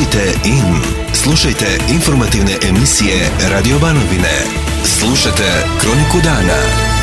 Tunite in. Slušajte informativne emisije Radio Banovine. Slušajte Kroniku dana.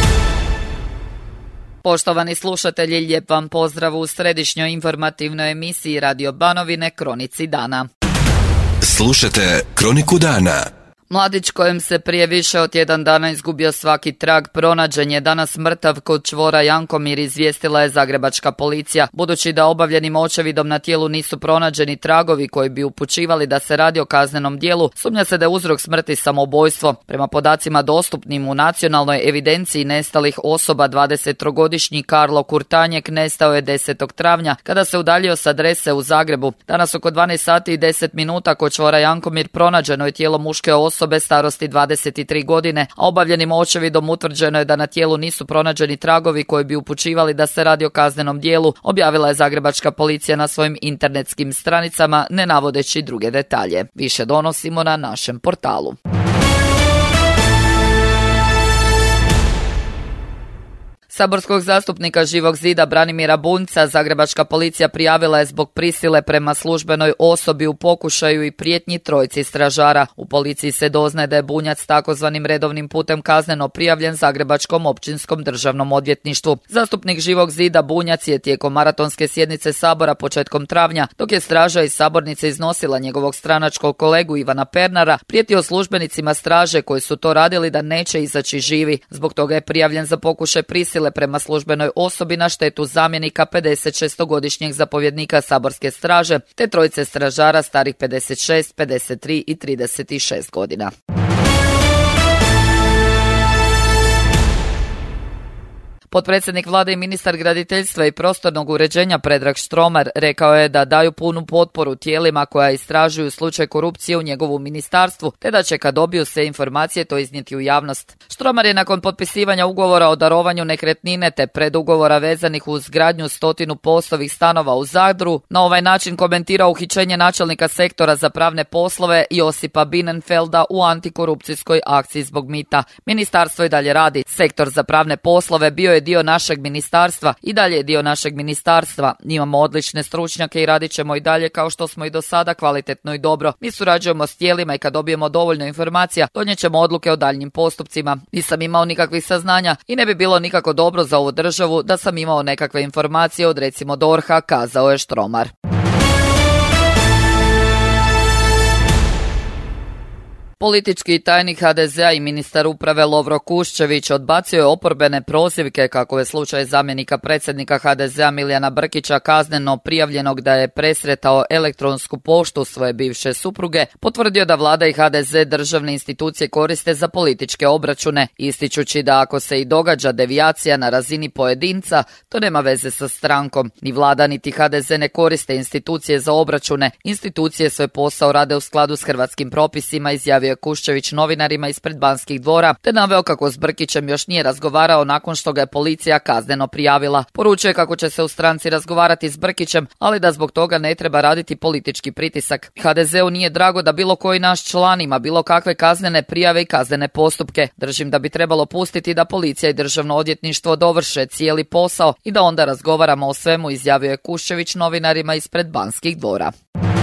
Poštovani slušatelji, lijep vam pozdrav u središnjoj informativnoj emisiji Radio Banovine Kronici dana. Slušajte Kroniku dana. Mladić kojem se prije više od tjedan dana izgubio svaki trag pronađen je danas mrtav kod čvora Jankomir, izvijestila je zagrebačka policija. Budući da obavljenim očevidom na tijelu nisu pronađeni tragovi koji bi upućivali da se radi o kaznenom djelu, sumnja se da je uzrok smrti samoubojstvo. Prema podacima dostupnim u nacionalnoj evidenciji nestalih osoba, 23-godišnji Karlo Kurtanjek nestao je 10. travnja kada se udaljio s adrese u Zagrebu. Danas oko 12 sati i 10 minuta kod čvora Jankomir pronađeno je tijelo muške osobe starosti 23 godine, a obavljenim očevidom utvrđeno je da na tijelu nisu pronađeni tragovi koji bi upućivali da se radi o kaznenom djelu, objavila je zagrebačka policija na svojim internetskim stranicama, ne navodeći druge detalje. Više donosimo na našem portalu. Saborskog zastupnika Živog zida Branimira Bunjca zagrebačka policija prijavila je zbog prisile prema službenoj osobi u pokušaju i prijetnji trojici stražara. U policiji se doznaje da je Bunjac takozvanim redovnim putem kazneno prijavljen Zagrebačkom općinskom državnom odvjetništvu. Zastupnik Živog zida Bunjac je tijekom maratonske sjednice Sabora početkom travnja, dok je straža iz sabornice iznosila njegovog stranačkog kolegu Ivana Pernara, prijetio službenicima straže koji su to radili da neće izaći živi. Zbog toga je prijavljen za pokušaj prisile prema službenoj osobi na štetu zamjenika 56-godišnjeg zapovjednika saborske straže, te trojice stražara starih 56, 53 i 36 godina. Potpredsjednik vlade i ministar graditeljstva i prostornog uređenja Predrag Štromar rekao je da daju punu potporu tijelima koja istražuju slučaj korupcije u njegovu ministarstvu, te da će kad dobiju sve informacije to iznijeti u javnost. Štromar je nakon potpisivanja ugovora o darovanju nekretnine te predugovora vezanih uz gradnju 100 POS-ovih stanova u Zadru na ovaj način komentirao uhićenje načelnika sektora za pravne poslove Josipa Binenfelda u antikorupcijskoj akciji zbog mita. Ministarstvo i dalje radi. Sektor za pravne poslove bio je dio našeg ministarstva i dalje je dio našeg ministarstva. Imamo odlične stručnjake i radit ćemo i dalje kao što smo i do sada, kvalitetno i dobro. Mi surađujemo s tijelima i kad dobijemo dovoljno informacija, donijet ćemo odluke o daljnjim postupcima. Nisam imao nikakvih saznanja i ne bi bilo nikako dobro za ovu državu da sam imao nekakve informacije od recimo DORH-a, kazao je Štromar. Politički tajnik HDZ-a i ministar uprave Lovro Kuščević odbacio je oporbene prozivke kako je slučaj zamjenika predsjednika HDZ-a Milijana Brkića kazneno prijavljenog da je presretao elektronsku poštu svoje bivše supruge, potvrdio da vlada i HDZ državne institucije koriste za političke obračune, ističući da ako se i događa devijacija na razini pojedinca, to nema veze sa strankom. Ni vlada niti HDZ ne koriste institucije za obračune. Institucije svoj posao rade u skladu s hrvatskim propisima, izjavio Kuščević novinarima ispred Banskih dvora, te naveo kako s Brkićem još nije razgovarao nakon što ga je policija kazneno prijavila. Poručuje kako će se u stranci razgovarati s Brkićem, ali da zbog toga ne treba raditi politički pritisak. HDZ-u nije drago da bilo koji naš član ima bilo kakve kaznene prijave i kaznene postupke. Držim da bi trebalo pustiti da policija i državno odvjetništvo dovrše cijeli posao i da onda razgovaramo o svemu, izjavio je Kuščević novinarima ispred Banskih dvora.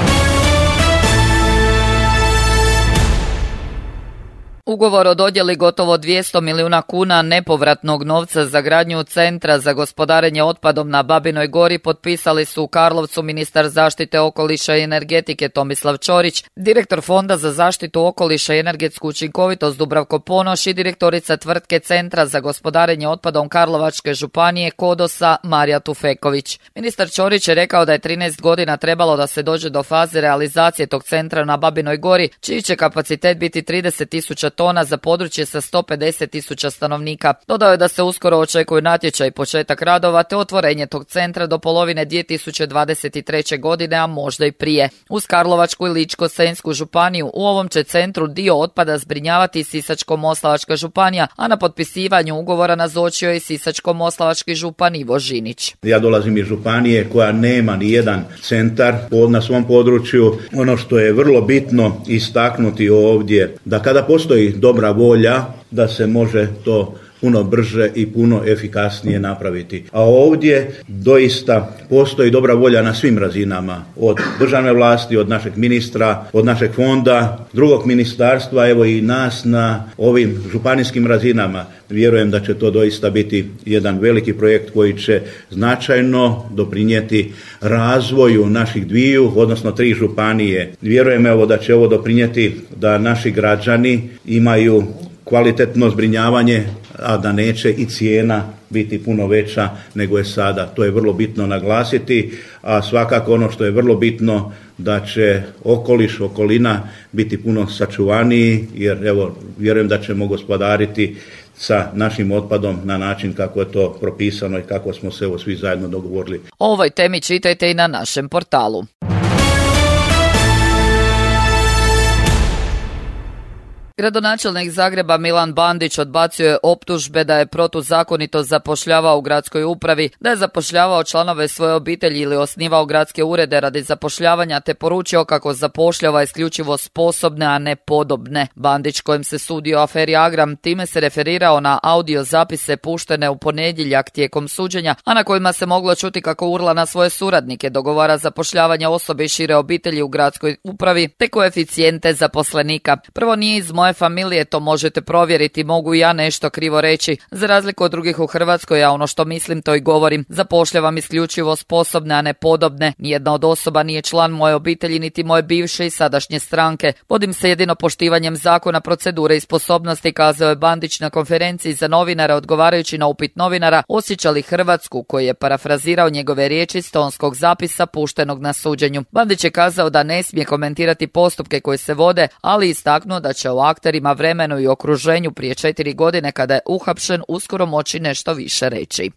Ugovor o dodjeli gotovo 200 milijuna kuna nepovratnog novca za gradnju centra za gospodarenje otpadom na Babinoj Gori potpisali su u Karlovcu ministar zaštite okoliša i energetike Tomislav Ćorić, direktor Fonda za zaštitu okoliša i energetsku učinkovitost Dubravko Ponoš i direktorica tvrtke Centra za gospodarenje otpadom Karlovačke županije Kodosa Marija Tufeković. Ministar Ćorić je rekao da je 13 godina trebalo da se dođe do faze realizacije tog centra na Babinoj Gori, čiji će kapacitet biti 30.000 tona za područje sa 150.000 stanovnika. Dodao je da se uskoro očekuje natječaj i početak radova te otvorenje tog centra do polovine 2023. godine, a možda i prije. Uz Karlovačku i Ličko-senjsku županiju u ovom će centru dio otpada zbrinjavati Sisačko-moslavačka županija, a na potpisivanju ugovora nazočio je i Sisačko-moslavački župan Ivo Žinić. Ja dolazim iz županije koja nema ni jedan centar na svom području. Ono što je vrlo bitno istaknuti ovdje, da kada postoji dobra volja da se može to puno brže i puno efikasnije napraviti. A ovdje doista postoji dobra volja na svim razinama, od državne vlasti, od našeg ministra, od našeg fonda, drugog ministarstva, evo i nas na ovim županijskim razinama. Vjerujem da će to doista biti jedan veliki projekt koji će značajno doprinijeti razvoju naših dviju, odnosno 3 županije. Vjerujem evo da će ovo doprinijeti da naši građani imaju kvalitetno zbrinjavanje, a da neće i cijena biti puno veća nego je sada. To je vrlo bitno naglasiti, a svakako ono što je vrlo bitno da će okoliš, okolina biti puno sačuvaniji, jer evo vjerujem da ćemo gospodariti sa našim otpadom na način kako je to propisano i kako smo se svi zajedno dogovorili. O ovoj temi čitajte i na našem portalu. Gradonačelnik Zagreba Milan Bandić odbacio je optužbe da je protuzakonito zapošljavao u gradskoj upravi, da je zapošljavao članove svoje obitelji ili osnivao gradske urede radi zapošljavanja, te poručio kako zapošljava isključivo sposobne, a ne podobne. Bandić, kojem se sudio aferi Agram, time se referirao na audio zapise puštene u ponedjeljak tijekom suđenja, a na kojima se moglo čuti kako urla na svoje suradnike, dogovara zapošljavanje osobe i šire obitelji u gradskoj upravi, te koeficijente zaposlenika. Prvo, nije iz moje familije, to možete provjeriti, mogu i ja nešto krivo reći. Za razliku od drugih u Hrvatskoj, ja ono što mislim to i govorim. Zapošljavam isključivo sposobne, a ne podobne. Nijedna od osoba nije član moje obitelji, niti moje bivše i sadašnje stranke. Vodim se jedino poštivanjem zakona, procedure i sposobnosti, kazao je Bandić na konferenciji za novinare odgovarajući na upit novinara osjeća li Hrvatsku, koji je parafrazirao njegove riječi s tonskog zapisa puštenog na suđenju. Bandić je kazao da ne smije komentirati postupke koji se vode, ali istaknuo da će o akterima, vremenu i okruženju prije 4 godine kada je uhapšen uskoro moći nešto više reći.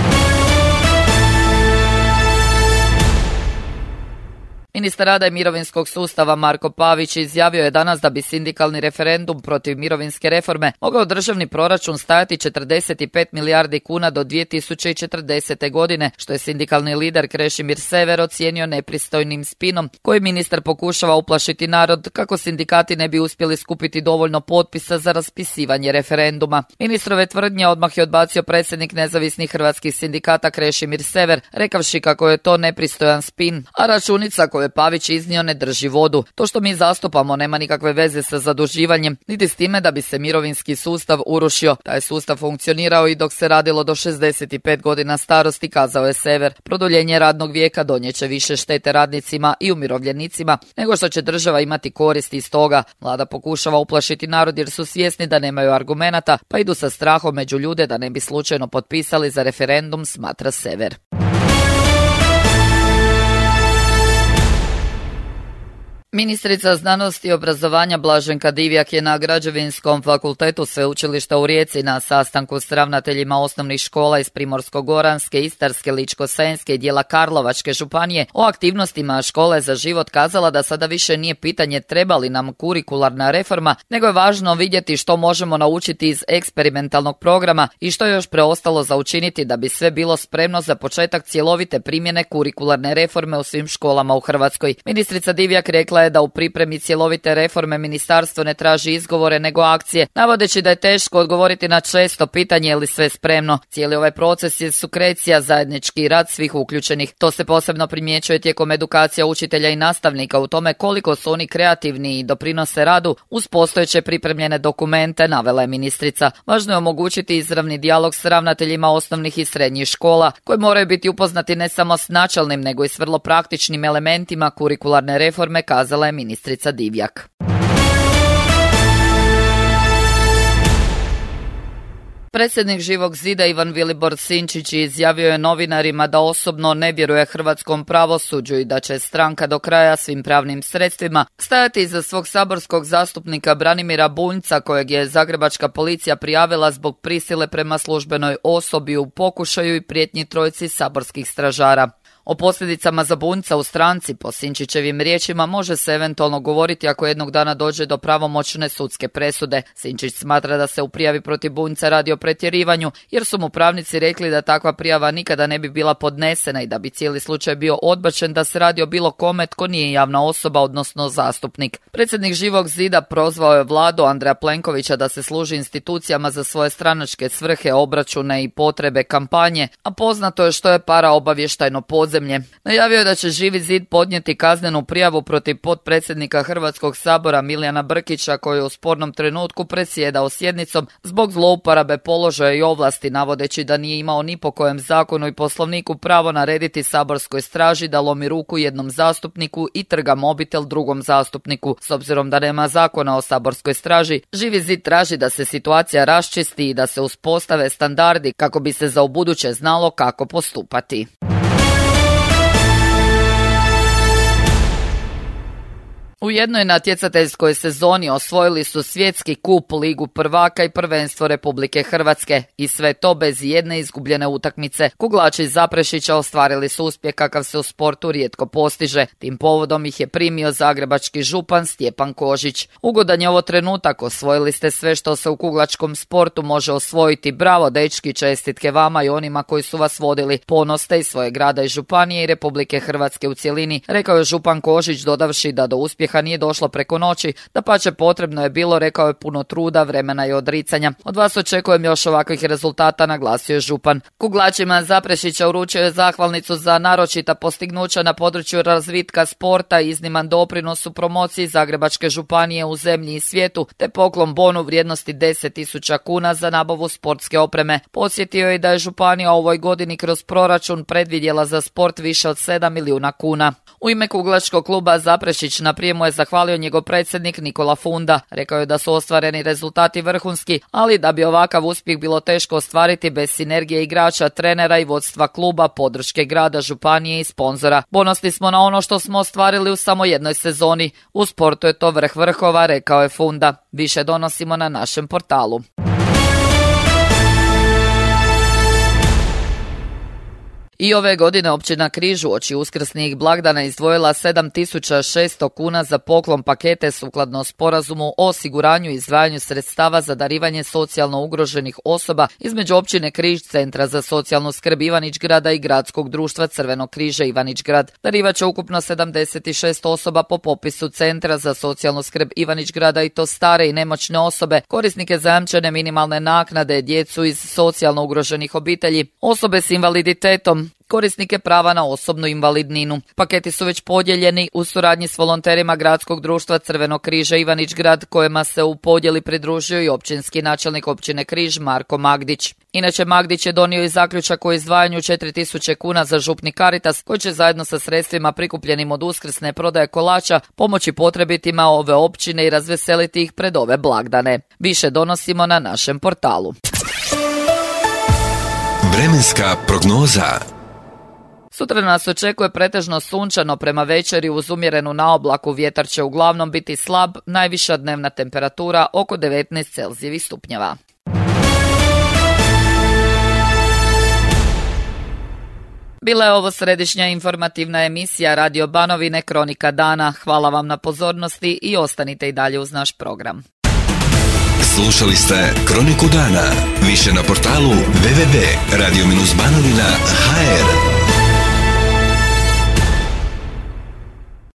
Ministar rada i mirovinskog sustava Marko Pavić izjavio je danas da bi sindikalni referendum protiv mirovinske reforme mogao državni proračun stajati 45 milijardi kuna do 2040. godine, što je sindikalni lider Krešimir Sever ocijenio nepristojnim spinom koji ministar pokušava uplašiti narod kako sindikati ne bi uspjeli skupiti dovoljno potpisa za raspisivanje referenduma. Ministrove tvrdnje odmah je odbacio predsjednik nezavisnih hrvatskih sindikata Krešimir Sever, rekavši kako je to nepristojan spin, a računica koju je Pavić iznio ne drži vodu. To što mi zastupamo nema nikakve veze sa zaduživanjem, niti s time da bi se mirovinski sustav urušio. Taj sustav funkcionirao i dok se radilo do 65 godina starosti, kazao je Sever. Produljenje radnog vijeka donijeće više štete radnicima i umirovljenicima nego što će država imati koristi iz toga. Vlada pokušava uplašiti narod jer su svjesni da nemaju argumenata, pa idu sa strahom među ljude da ne bi slučajno potpisali za referendum, smatra Sever. Ministrica znanosti i obrazovanja Blaženka Divjak je na Građevinskom fakultetu Sveučilišta u Rijeci na sastanku s ravnateljima osnovnih škola iz Primorsko-goranske, Istarske, Ličko-senjske i dijela Karlovačke županije o aktivnostima Škole za život kazala da sada više nije pitanje treba li nam kurikularna reforma, nego je važno vidjeti što možemo naučiti iz eksperimentalnog programa i što je još preostalo za učiniti da bi sve bilo spremno za početak cjelovite primjene kurikularne reforme u svim školama u Hrvatskoj. Ministrica Divjak rekla je da u pripremi cjelovite reforme ministarstvo ne traži izgovore nego akcije, navodeći da je teško odgovoriti na često pitanje je li sve spremno. Cijeli ovaj proces je sukrecija, zajednički rad svih uključenih. To se posebno primjećuje tijekom edukacija učitelja i nastavnika u tome koliko su oni kreativni i doprinose radu uz postojeće pripremljene dokumente, navela je ministrica. Važno je omogućiti izravni dijalog s ravnateljima osnovnih i srednjih škola, koji moraju biti upoznati ne samo s načelnim nego i s vrlo praktičnim elementima kurikularne reforme, kazala je ministrica Divjak. Predsjednik Živog zida Ivan Vilibor Sinčić izjavio je novinarima da osobno ne vjeruje hrvatskom pravosuđu i da će stranka do kraja svim pravnim sredstvima stajati iza svog saborskog zastupnika Branimira Bunjca, kojeg je zagrebačka policija prijavila zbog prisile prema službenoj osobi u pokušaju i prijetnji trojici saborskih stražara. O posljedicama za Bunjca u stranci, po Sinčićevim riječima, može se eventualno govoriti ako jednog dana dođe do pravomoćne sudske presude. Sinčić smatra da se u prijavi protiv Bunjca radi o pretjerivanju, jer su mu pravnici rekli da takva prijava nikada ne bi bila podnesena i da bi cijeli slučaj bio odbačen da se radi o bilo kome tko nije javna osoba, odnosno zastupnik. Predsjednik Živog zida prozvao je vladu Andreja Plenkovića da se služi institucijama za svoje stranačke svrhe, obračune i potrebe kampanje, a poznato je što je paraobavještajno podzemlje. Najavio je da će Živi zid podnijeti kaznenu prijavu protiv potpredsjednika Hrvatskog sabora Milijana Brkića, koji je u spornom trenutku predsjedao sjednicom zbog zlouporabe položaja i ovlasti, navodeći da nije imao ni po kojem zakonu i poslovniku pravo narediti saborskoj straži da lomi ruku jednom zastupniku i trga mobitel drugom zastupniku. S obzirom da nema zakona o saborskoj straži, Živi zid traži da se situacija raščisti i da se uspostave standardi kako bi se za ubuduće znalo kako postupati. U jednoj natjecateljskoj sezoni osvojili su svjetski kup, ligu prvaka i prvenstvo Republike Hrvatske i sve to bez jedne izgubljene utakmice. Kuglači iz Zaprešića ostvarili su uspjeh kakav se u sportu rijetko postiže. Tim povodom ih je primio zagrebački župan Stjepan Kožić. Ugodan je ovo trenutak, osvojili ste sve što se u kuglačkom sportu može osvojiti. Bravo dečki, čestitke vama i onima koji su vas vodili. Ponos ste iz svoje grada i županije i Republike Hrvatske u cjelini, rekao je župan Kožić, dodavši da do uspjeha nije došlo preko noći, dapače potrebno je bilo, rekao je, puno truda, vremena i odricanja. Od vas očekujem još ovakvih rezultata, naglasio je župan. Kuglačima Zaprešića uručio je zahvalnicu za naročita postignuća na području razvitka sporta i izniman doprinos u promociji Zagrebačke županije u zemlji i svijetu, te poklon bonu vrijednosti 10.000 kuna za nabavu sportske opreme. Podsjetio je da je županija u ovoj godini kroz proračun predvidjela za sport više od 7 milijuna kuna. U ime kuglačkog kluba Zaprešić na prijemu je zahvalio njegov predsjednik Nikola Funda. Rekao je da su ostvareni rezultati vrhunski, ali da bi ovakav uspjeh bilo teško ostvariti bez sinergije igrača, trenera i vodstva kluba, podrške grada, županije i sponzora. Ponosni smo na ono što smo ostvarili u samo jednoj sezoni. U sportu je to vrh vrhova, rekao je Funda. Više donosimo na našem portalu. I ove godine općina Križ uoči uskrsnih blagdana izdvojila 7.600 kuna za poklon pakete sukladno sporazumu o osiguranju i izdvajanju sredstava za darivanje socijalno ugroženih osoba između općine Križ, Centra za socijalnu skrb Ivanić-Grada i Gradskog društva Crvenog križa Ivanić-Grad. Darivat će ukupno 76 osoba po popisu Centra za socijalnu skrb Ivanić-Grada, i to stare i nemoćne osobe, korisnike zajamčene minimalne naknade, djecu iz socijalno ugroženih obitelji, osobe s invaliditetom, korisnike prava na osobnu invalidninu. Paketi su već podijeljeni u suradnji s volonterima Gradskog društva Crvenog križa Ivanić-Grad, kojima se u podjeli pridružio i općinski načelnik općine Križ Marko Magdić. Inače, Magdić je donio i zaključak o izdvajanju 4.000 kuna za župni Caritas, koji će zajedno sa sredstvima prikupljenim od uskrsne prodaje kolača pomoći potrebitima ove općine i razveseliti ih pred ove blagdane. Više donosimo na našem portalu. Vremenska prognoza. Sutra nas očekuje pretežno sunčano, prema večeri uz umjerenu naoblaku, vjetar će uglavnom biti slab, najviša dnevna temperatura oko 19 Celzijevih stupnjeva. Bila je ovo središnja informativna emisija Radio Banovine, Kronika dana. Hvala vam na pozornosti i ostanite i dalje uz naš program. Slušali ste Kroniku dana. Više na portalu www.radio-banovina.hr.